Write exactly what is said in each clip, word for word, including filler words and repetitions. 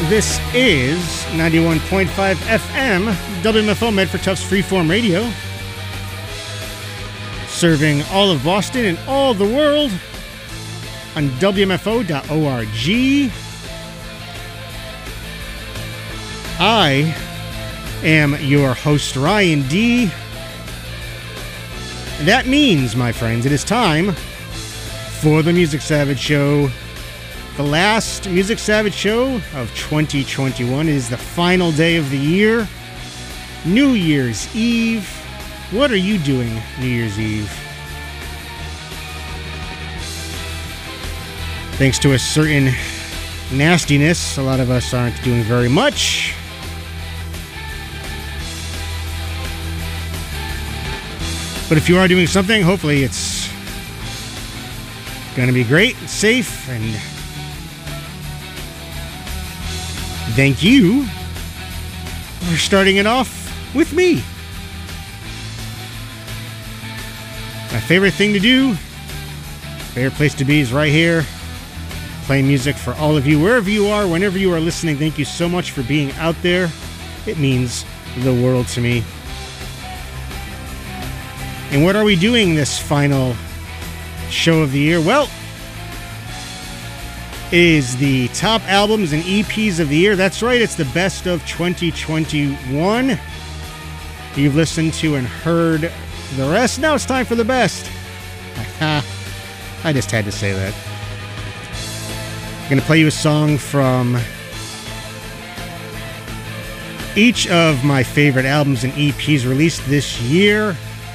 This is ninety-one point five F M, W M F O Medford Tufts Freeform Radio, serving all of Boston and all the world on W M F O dot org. I am your host, Ryan D. That means, my friends, it is time for the Music Savage Show. The last Music Savage Show of twenty twenty-one. It is the final day of the year. New Year's Eve. What are you doing New Year's Eve? Thanks to a certain nastiness, a lot of us aren't doing very much. But if you are doing something, hopefully it's going to be great, safe, and thank you for starting it off with me. My favorite thing to do, favorite place to be is right here, playing music for all of you, wherever you are, whenever you are listening. Thank you so much for being out there. It means the world to me. And what are we doing this final show of the year? Well, it is the top albums and E Ps of the year. That's right, it's the best of twenty twenty-one. You've listened to and heard the rest. Now it's time for the best. I just had to say that. I'm going to play you a song from each of my favorite albums and E Ps released this year.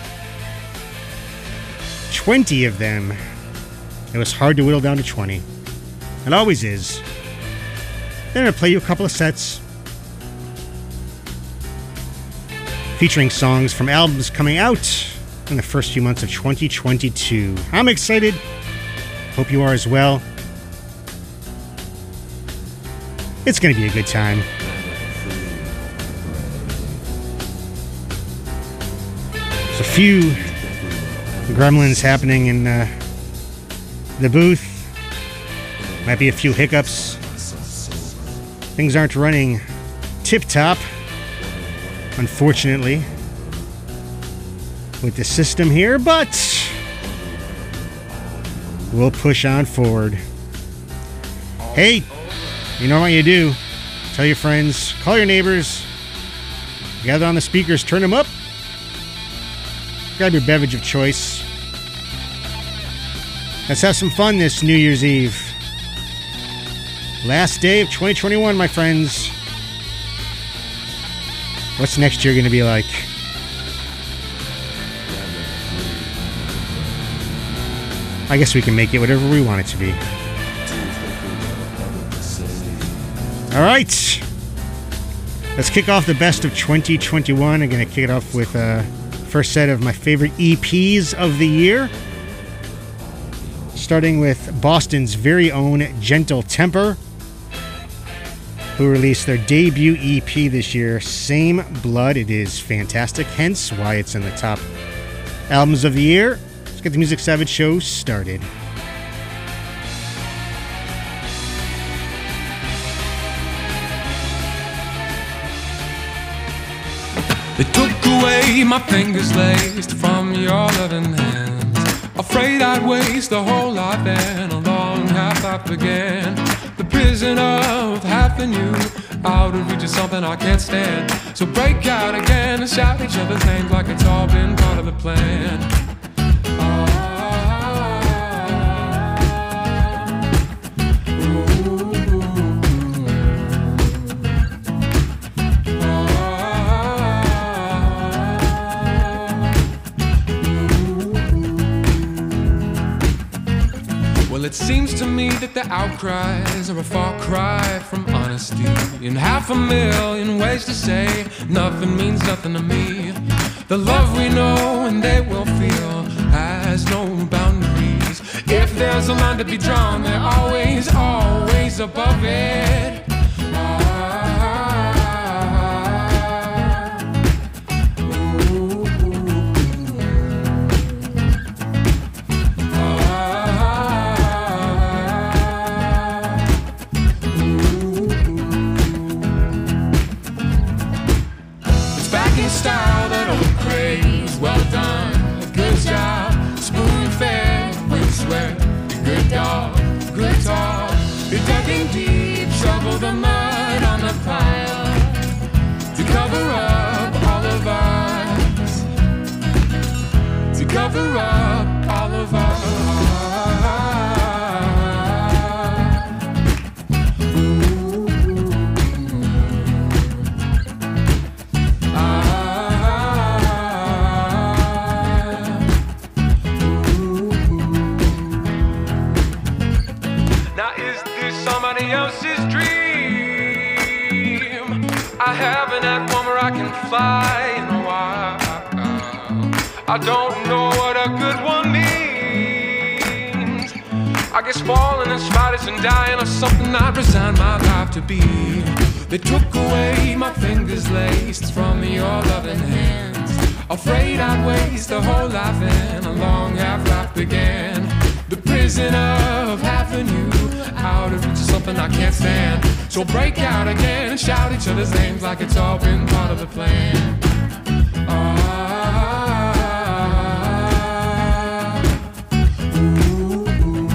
twenty of them. It was hard to whittle down to twenty. It always is. Then I'm going to play you a couple of sets featuring songs from albums coming out in the first few months of twenty twenty-two. I'm excited. Hope you are as well. It's going to be a good time. There's a few gremlins happening in uh, the booth. Might be a few hiccups. Things aren't running tip-top, unfortunately, with the system here, but we'll push on forward. Hey, you know what you do. Tell your friends, call your neighbors, gather on the speakers, turn them up, grab your beverage of choice. Let's have some fun this New Year's Eve. Last day of twenty twenty-one, my friends. What's next year going to be like? I guess we can make it whatever we want it to be. All right. Let's kick off the best of twenty twenty-one. I'm going to kick it off with a first set of my favorite E Ps of the year. Starting with Boston's very own Gentle Temper, who released their debut E P this year, Same Blood. It is fantastic, hence why it's in the top albums of the year. Let's get the Music Savage Show started. They took away my fingers laced from your loving hands. Afraid I'd waste the whole lot then, a long half-life began. The prison of having you out of reach is something I can't stand. So break out again and shout each other's names like it's all been part of the plan. It seems to me that the outcries are a far cry from honesty. In half a million ways to say nothing means nothing to me. The love we know and they will feel has no boundaries. If there's a line to be drawn, they're always, always above it. sweat. Good dog, good dog. You're digging deep, shovel the mud on the pile to cover up all of us, to cover up all of us. Somebody else's dream. I haven't had one where I can fly in a while. I don't know what a good one means. I guess falling in spiders and dying or something I'd resign my life to be. They took away my fingers laced from your loving hands. Afraid I'd waste a whole life and a long half-life began. The prison of having you out of reach is something I can't stand. So break out again and shout each other's names like it's all been part of the plan. Ah, ooh, ooh.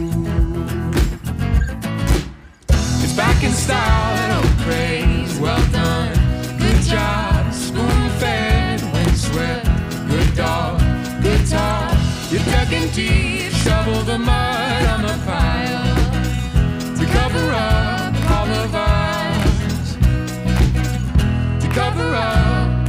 It's back in style and oh praise, well done. Good job, spoon-fed, wind sweat. Good dog, good talk. You're digging deep, shovel the mud on the pile to cover up all of us, to cover up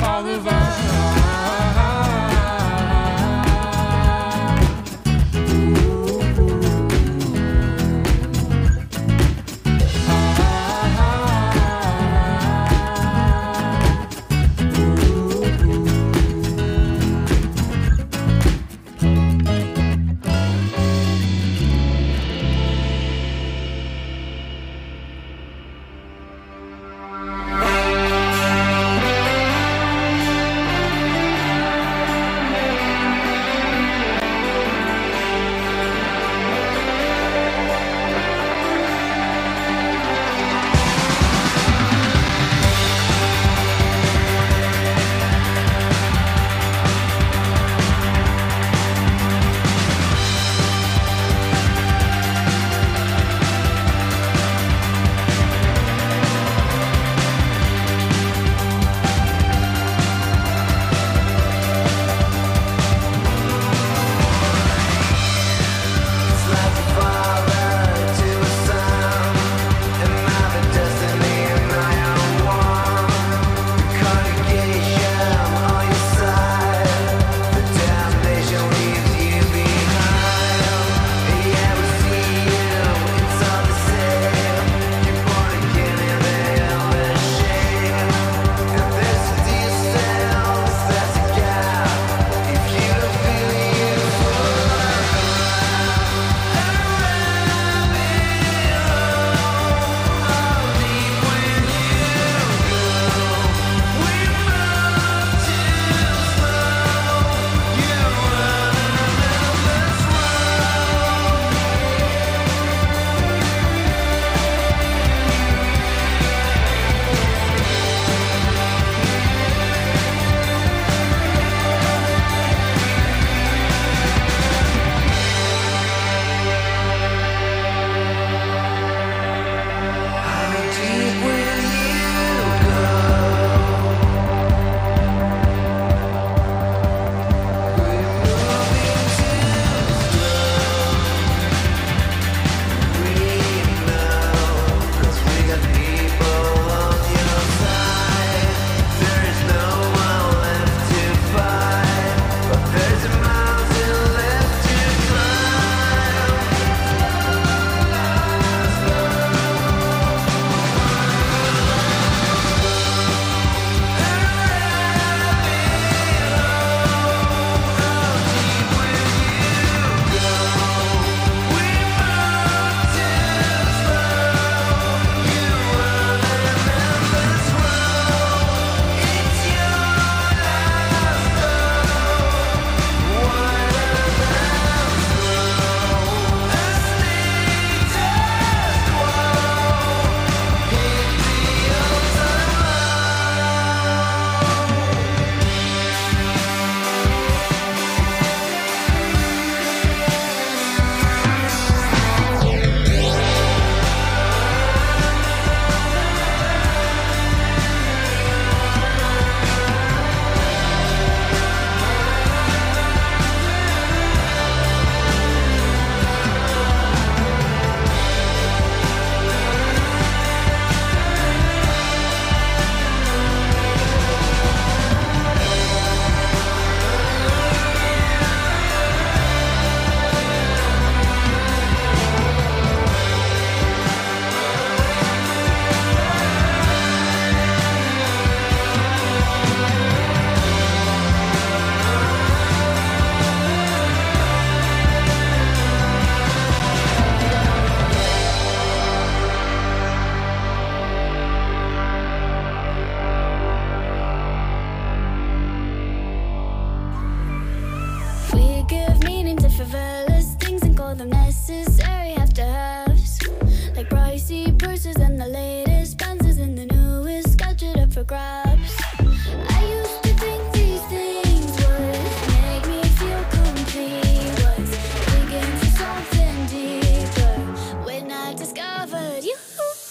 unnecessary have to haves. Like pricey purses and the latest Benzes and the newest gadget up for grabs. I used to think these things would make me feel complete. Was digging for something deeper when I discovered you.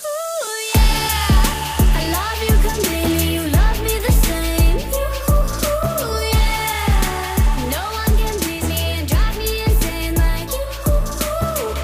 Yeah, I love you completely. You love me the same. Yeah, no one can please me and drive me insane like you.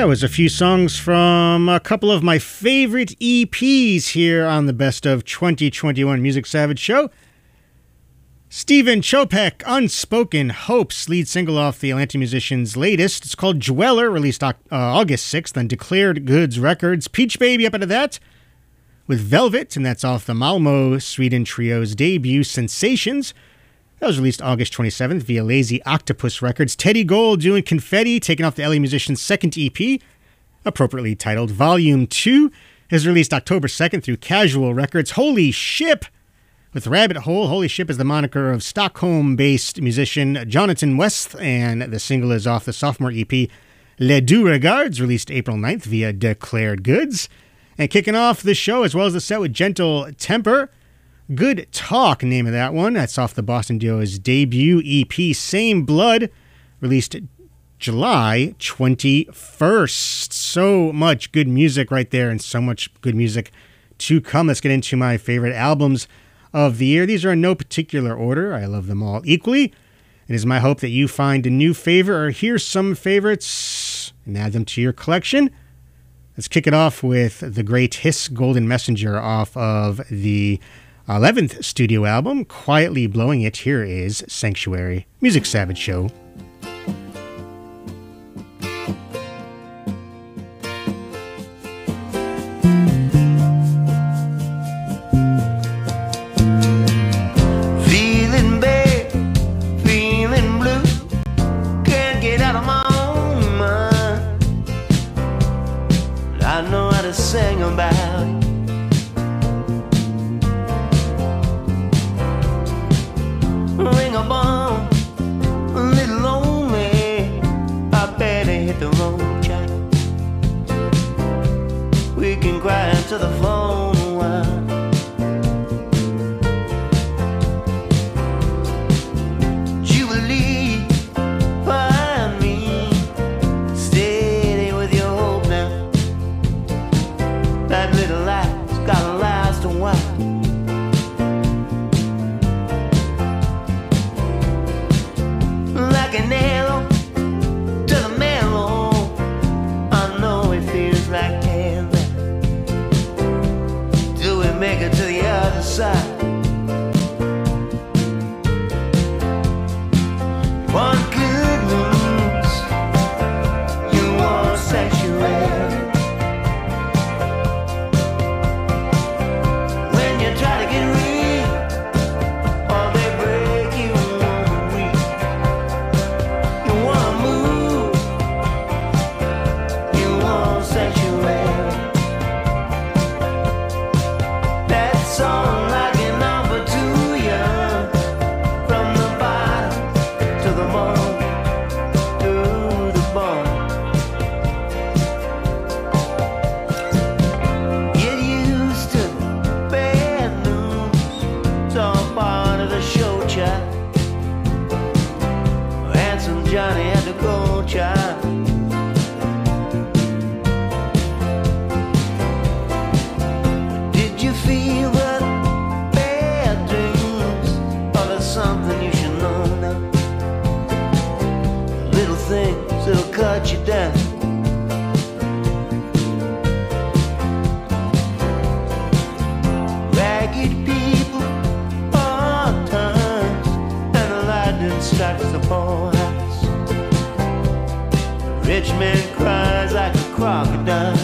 That was a few songs from a couple of my favorite E Ps here on the Best of twenty twenty-one Music Savage show. Stephen Chopek, Unspoken Hopes, lead single off the Atlanta musician's latest. It's called Dweller, released uh, August sixth on Declared Goods Records. Peach Baby up into that with Velvet, and that's off the Malmo, Sweden trio's debut, Sensations. That was released August twenty-seventh via Lazy Octopus Records. Teddy Gold doing Confetti, taken off the L A musician's second E P, appropriately titled Volume two, is released October second through Casual Records. Holy Ship with Rabbit Hole. Holy Ship is the moniker of Stockholm-based musician Jonathan West, and the single is off the sophomore E P Les Deux Regards, released April ninth via Declared Goods. And kicking off the show, as well as the set, with Gentle Temper, Good Talk, name of that one. That's off the Boston duo's debut E P, Same Blood, released July twenty-first. So much good music right there, and so much good music to come. Let's get into my favorite albums of the year. These are in no particular order. I love them all equally. It is my hope that you find a new favorite or hear some favorites and add them to your collection. Let's kick it off with the great Hiss Golden Messenger off of the eleventh studio album, Quietly Blowing It. Here is Sanctuary, Music Savage Show. Sing about it. Ring a bell, a little lonely. I better hit the road, child. We can cry into the phone a while. Jubilee, find me steady with your hope now. That little light's gotta last a while. Like an arrow to the marrow, I know it feels like hell. Till we make it to the other side. One good news, you want sanctuary. Try to get real, or they break you weak. You wanna move, you want sanctuary. That song like an offer to you, from the bottom to the bone, to the bone. Get used to Handsome Johnny had to go, child. Did you feel the bad dreams? Or there's something you should know now? Little things that'll cut you down. Ragged people, hard times, and the lightning strikes the poor house. The rich man cries like a crocodile.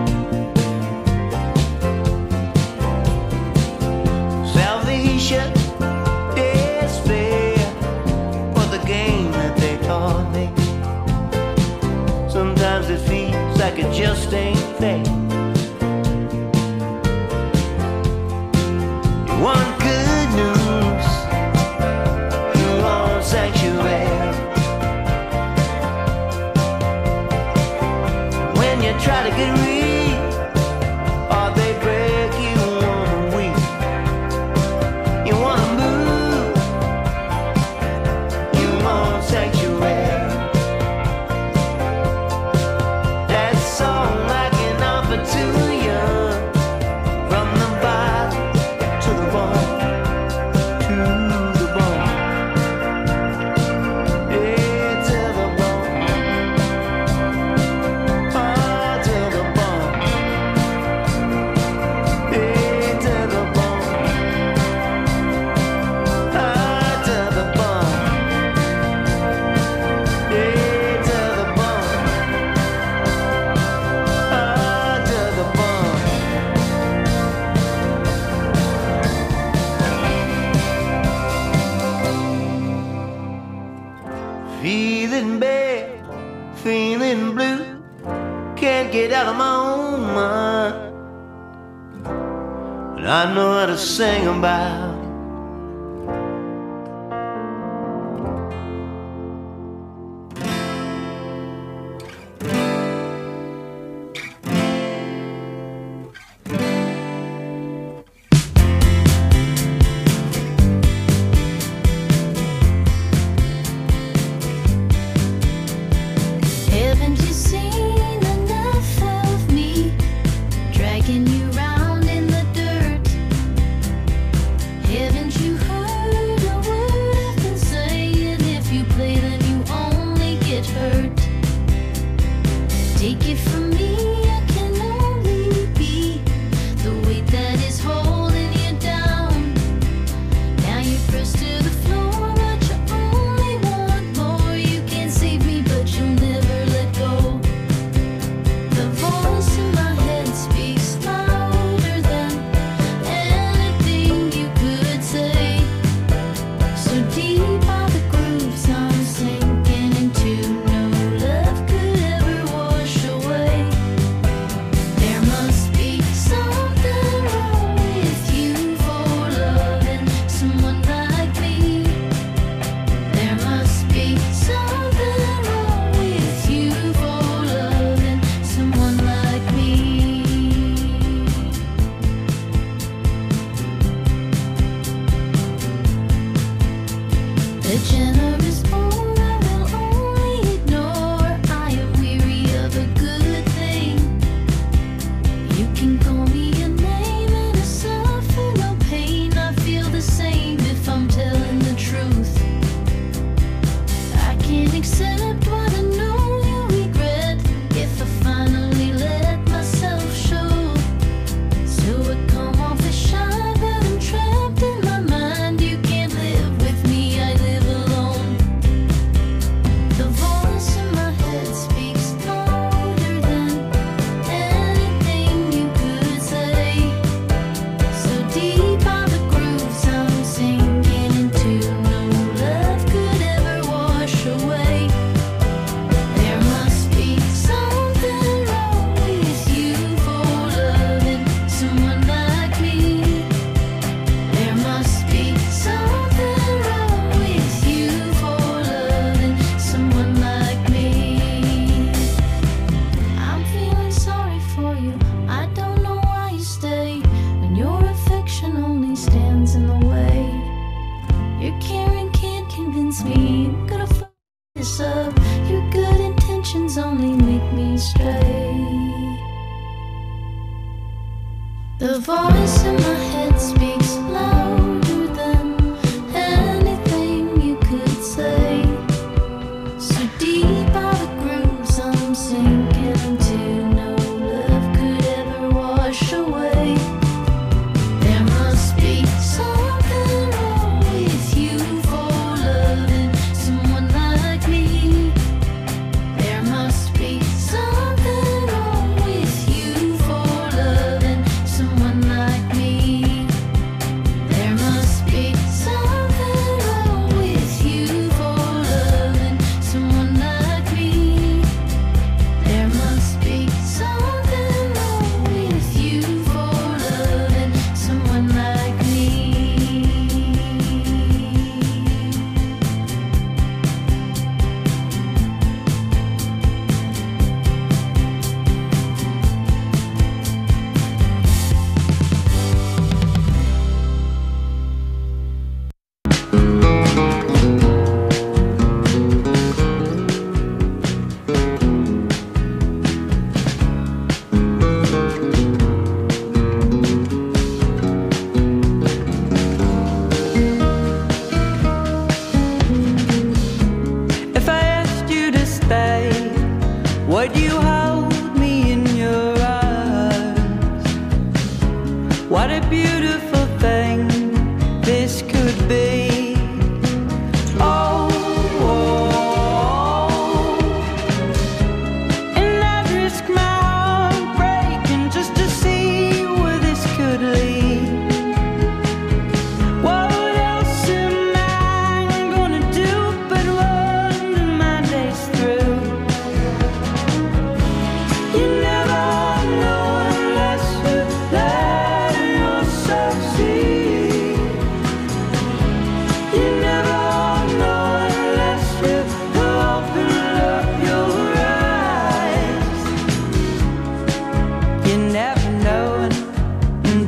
Salvation, despair, for the game that they taught me. Sometimes it feels like it just ain't fair. One good news, you want sanctuary. When you try to get real, or they break you wanna weak. You wanna move, you want sanctuary. That song like an offer to you, from the bottom to the bone, to the bone, yeah, to the bone. Oh. woman, and I know how to sing about it. Haven't you seen enough of me dragging you round in the dirt? Haven't you heard a word I've been saying? If you play, then you only get hurt. Take it from me, I can only be the weight that is holding you down. Now you're pressed to the floor, but you only want more. You can't save me, but you'll never let go. The voice in my head speaks louder than anything you could say. So deep are the grooves I'm sinking into, no love could ever wash away. There must be something wrong with you for loving someone like me. There must be something wrong with you for loving someone like me. The generous poor I will only ignore. I am weary of a good thing. You can call me a name and I suffer no pain. I feel the same if I'm telling the truth. I can't accept what I know you regret if I finally let myself show. So I come off as shy, but I'm trapped in my mind. You can't live with me, I live alone. The voice in my head speaks louder than anything you could say. So deep are the grooves I'm sinking into, no love could ever wash away. There must be something wrong with you for loving someone like me. There must be something wrong with you for loving someone like me. I'm feeling sorry for you. I don't know why you stay when your affection only stands in the way. Your caring can't convince me. I'm gonna fuck this up. Your good intentions only make me stray. The voice in my head speaks louder than anything you could say. So deep are the grooves I'm sinking into, no love could ever wash away. There must be something wrong with you for loving someone like me. There must be something wrong with you for loving someone like me.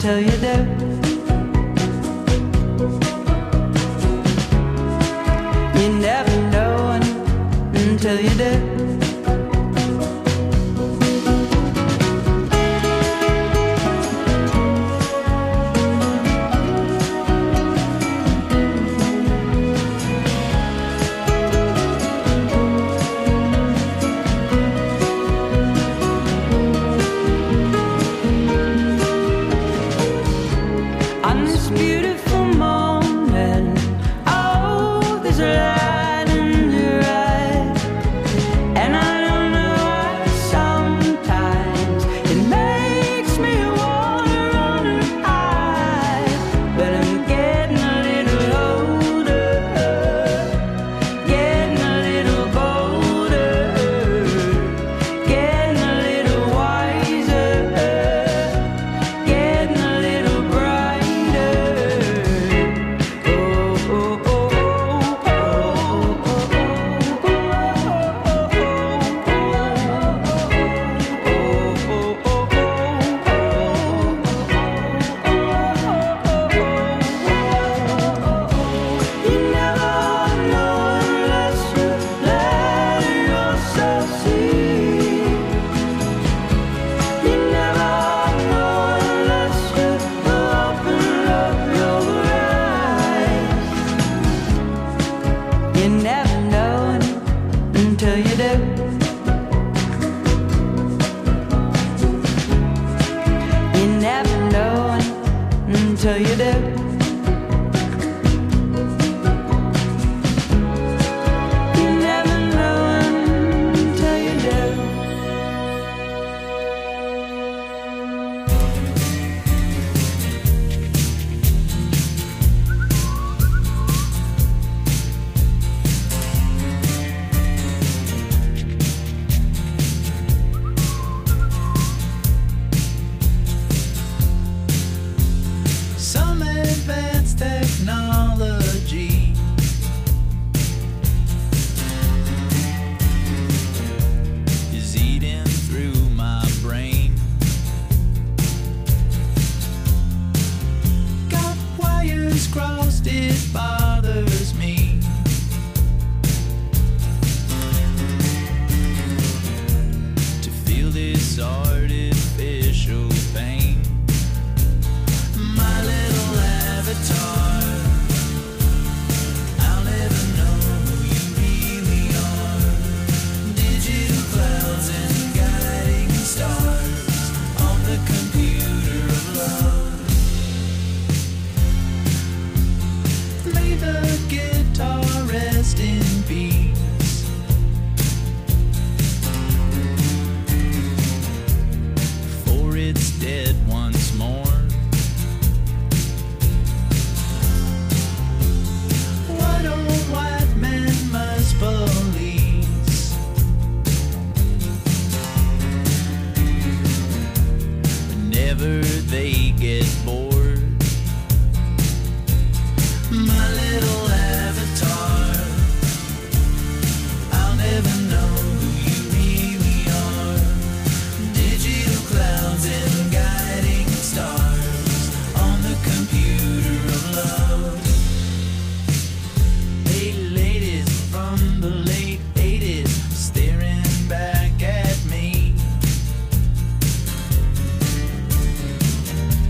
until you do. You never know until you do. Until you do. You never know until you do. Some advanced technology is eating through my brain. Got wires crossed, it bothers me. To feel this artificial pain. My little avatar, I'll never know who you really are. Digital clouds and guiding stars on the computer of love. May the guitar rest in peace. For it's dead once more. Police. Whenever they get bored, my little avatar, I'll never know who you really are. Digital clouds and guiding stars on the computer of love. Hey ladies from the late eighties staring back at me.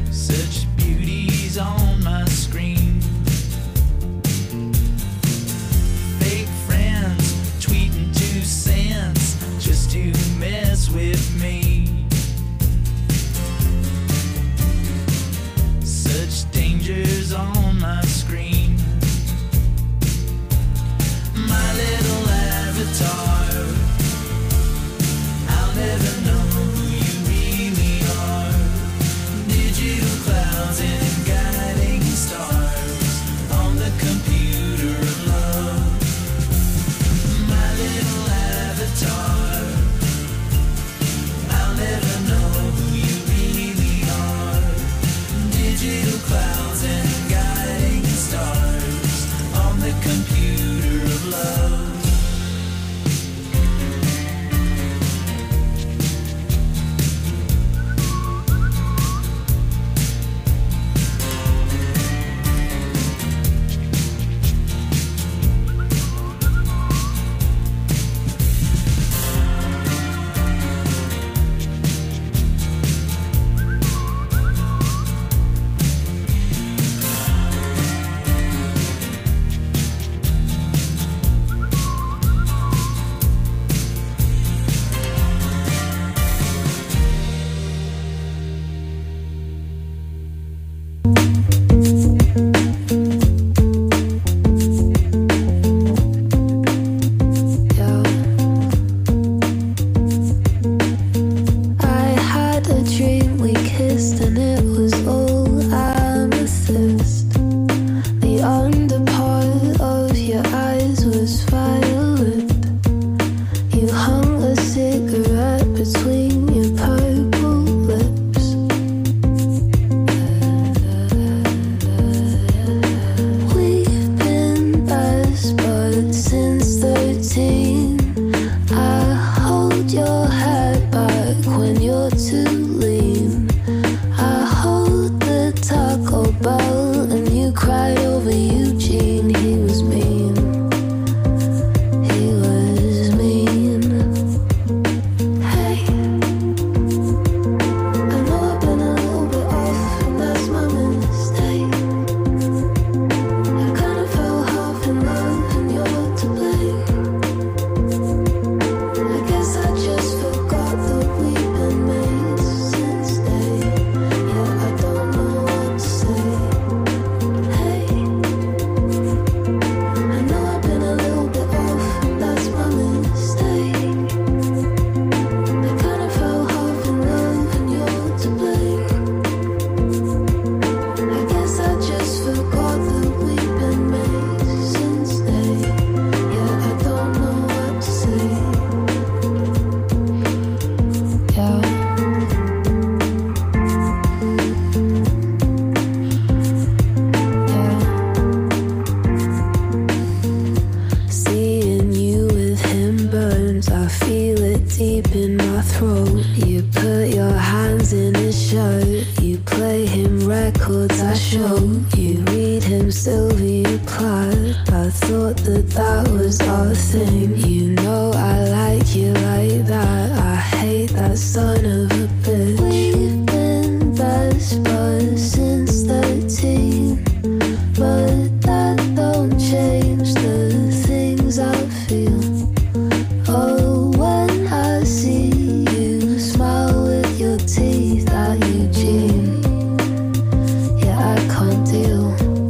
chords I showed you. Read him Sylvia Plath. I thought that that was our thing. You know I like you like that. I hate that son of a bitch. We've been best buds since thirteen, but that don't change the things I feel. Oh, when I see you smile with your teeth at Eugene, yeah, I can't deal.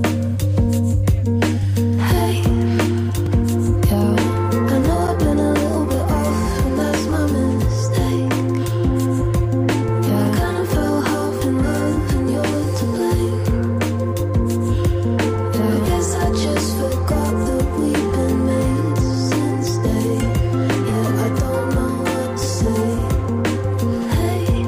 Hey, yeah, I know I've been a little bit off, and that's my mistake. Yeah, I kinda fell half in love, and you're to blame. Yeah, I guess I just forgot that we've been made since day. Yeah, I don't know what to say. Hey,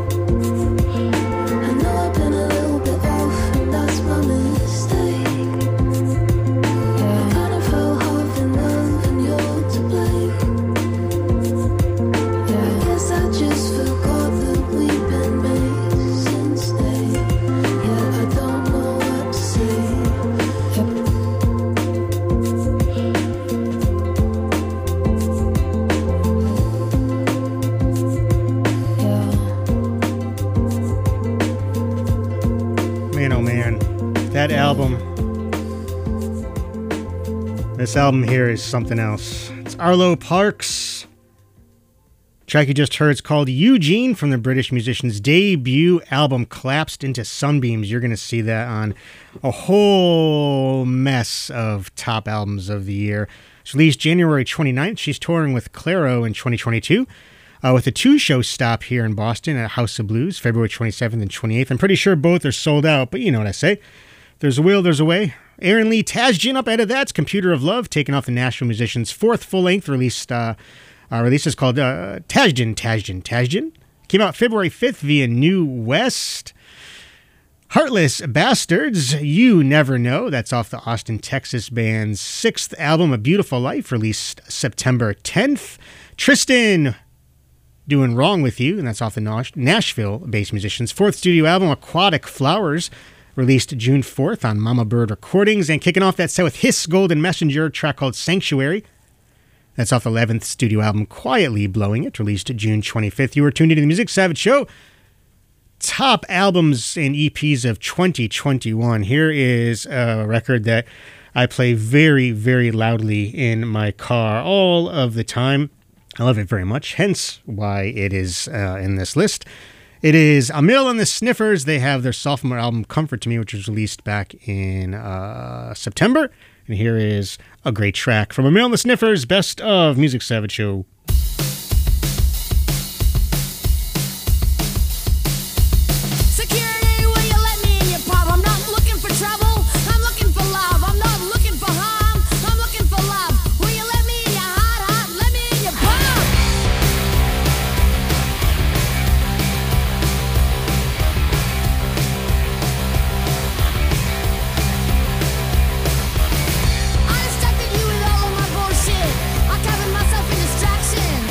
I know I've been a little bit off, and that's my mistake. Yeah, I kinda fell half in love, and you're to blame. Yeah, I guess I just forgot that we've been made since day. Yeah, I don't know what to say. Yeah. Man, oh man, that album. This album here is something else. It's Arlo Parks. Track you just heard is called Eugene from the British musician's debut album, Collapsed into Sunbeams. You're going to see that on a whole mess of top albums of the year. It's released January twenty-ninth. She's touring with Clairo in twenty twenty-two. Uh, with a two-show stop here in Boston at House of Blues, February twenty-seventh and twenty-eighth. I'm pretty sure both are sold out, but you know what I say. There's a will, there's a way. Aaron Lee Tasjan up ahead of that. It's Computer of Love, taken off the Nashville Musician's fourth full-length released. Uh, uh, release is called uh, Tasjan, Tasjan, Tasjan. Came out February fifth via New West. Heartless Bastards, You Never Know. That's off the Austin, Texas band's sixth album, A Beautiful Life, released September tenth. Tristan, Doing Wrong With You, and that's off the Nash- Nashville-based musician's fourth studio album, Aquatic Flowers, released June fourth on Mama Bird Recordings. And kicking off that set with Hiss Golden Messenger, a track called Sanctuary. That's off the eleventh studio album, Quietly Blowing It, released June twenty-fifth. You are tuned into the Music Savage Show. Top albums and E Ps of twenty twenty-one. Here is a record that I play very, very loudly in my car all of the time. I love it very much, hence why it is uh, in this list. It is Amil and the Sniffers. They have their sophomore album, Comfort to Me, which was released back in uh, September. And here is a great track from Amil and the Sniffers, Best of Music Savage Show. Security, will you let me in your pub? I'm not looking for trouble. I'm looking for love. I'm not looking for harm. I'm looking for love. Will you let me in your heart, heart? Let me in your pub. I distracted you with all of my bullshit. I covered myself in distraction.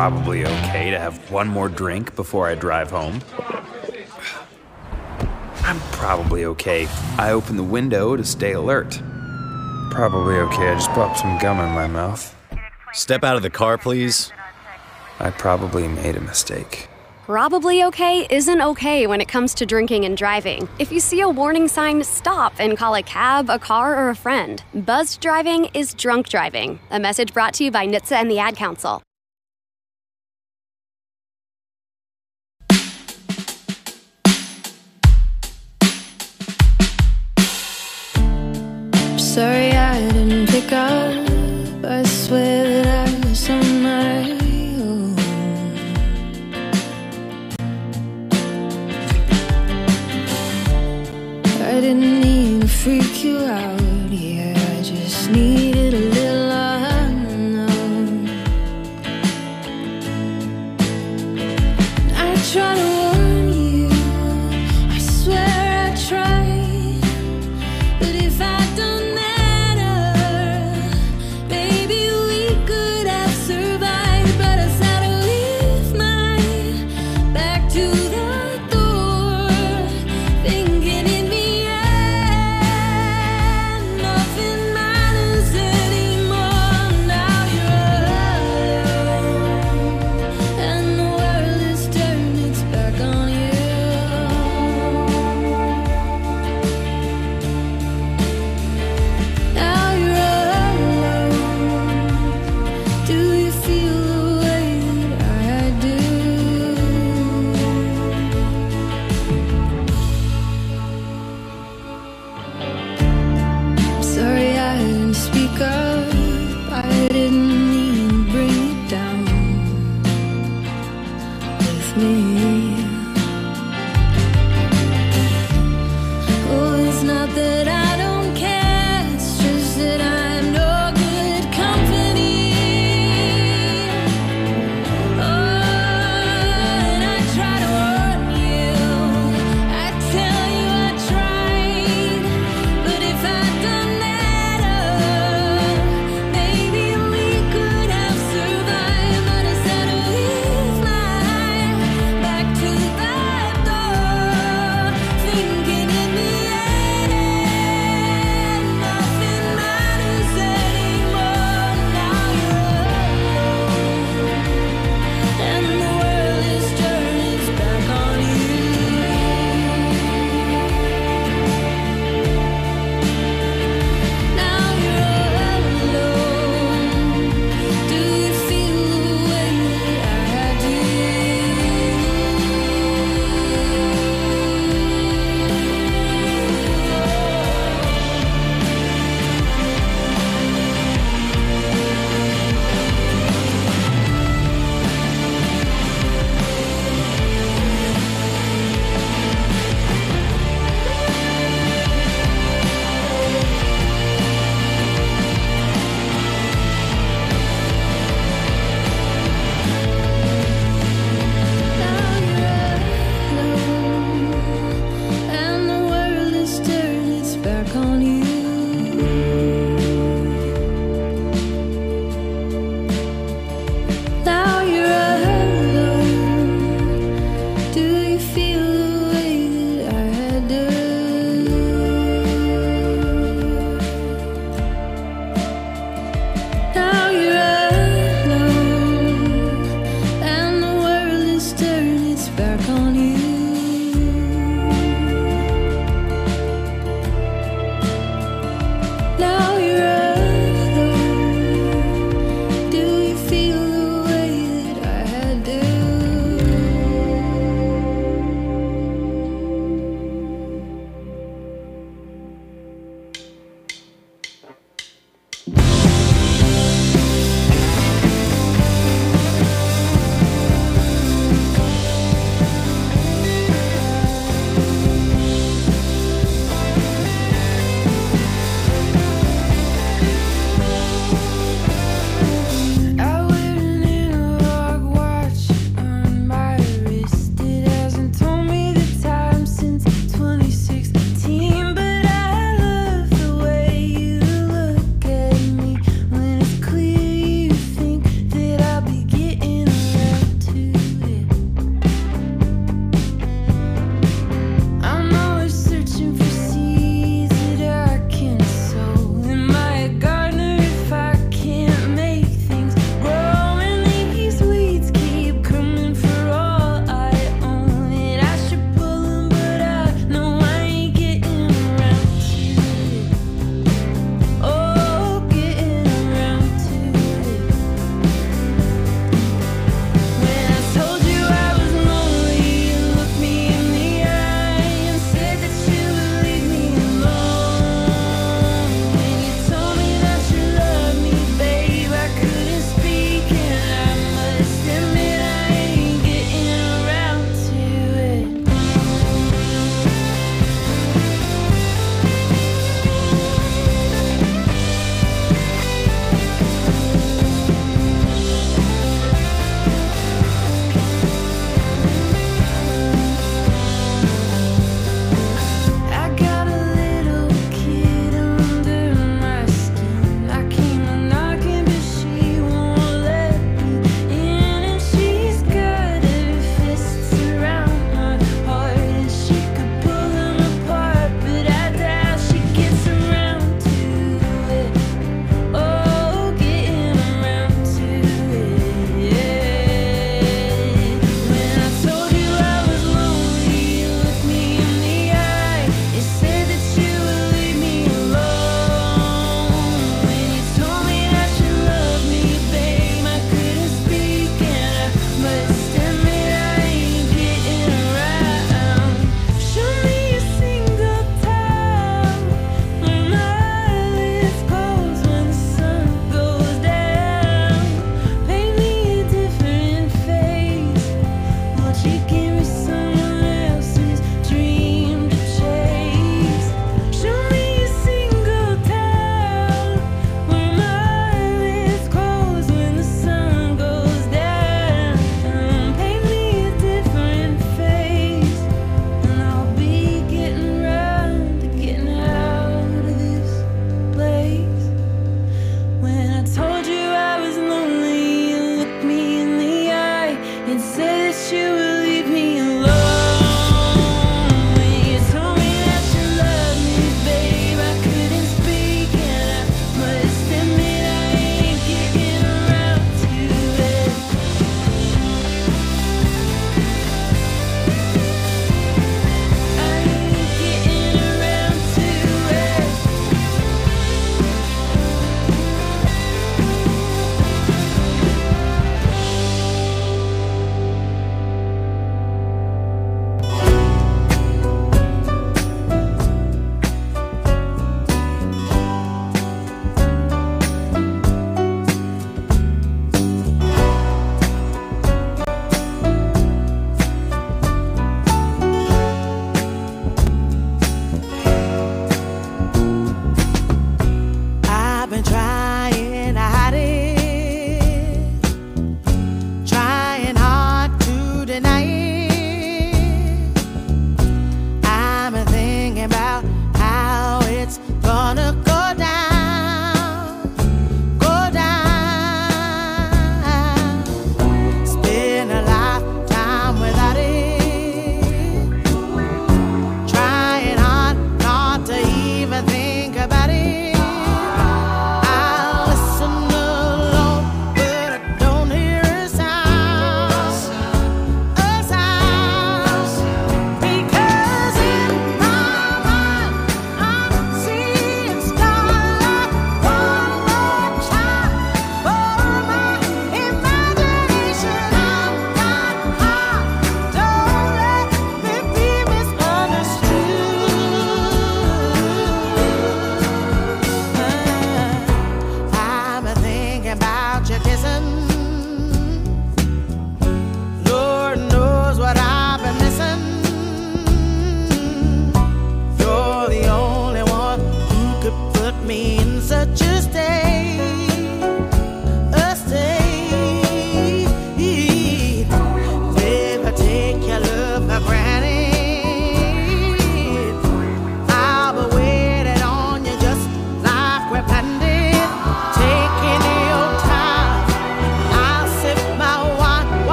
probably okay to have one more drink before I drive home. I'm probably okay. I open the window to stay alert. Probably okay, I just popped some gum in my mouth. Step out of the car, please. I probably made a mistake. Probably okay isn't okay when it comes to drinking and driving. If you see a warning sign, stop and call a cab, a car, or a friend. Buzzed driving is drunk driving. A message brought to you by N H T S A and the Ad Council. Sorry I didn't pick up. I swear that I was on my own. I didn't mean to freak you out. Yeah, I just needed a little unknown. I try to warn you. I swear I tried. But if I don't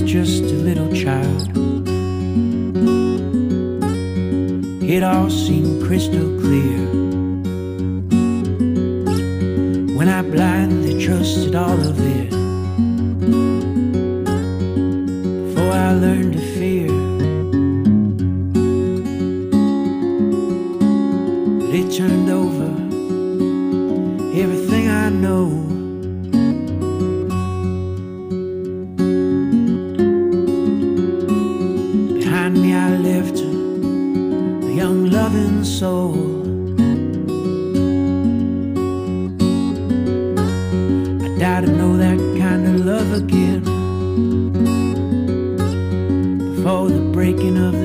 was just a little child, it all seemed crystal clear when I blindly trusted all of it before I learned to fear. But it turned over everything I know. Behind me I left a young loving soul. I died to know that kind of love again before the breaking of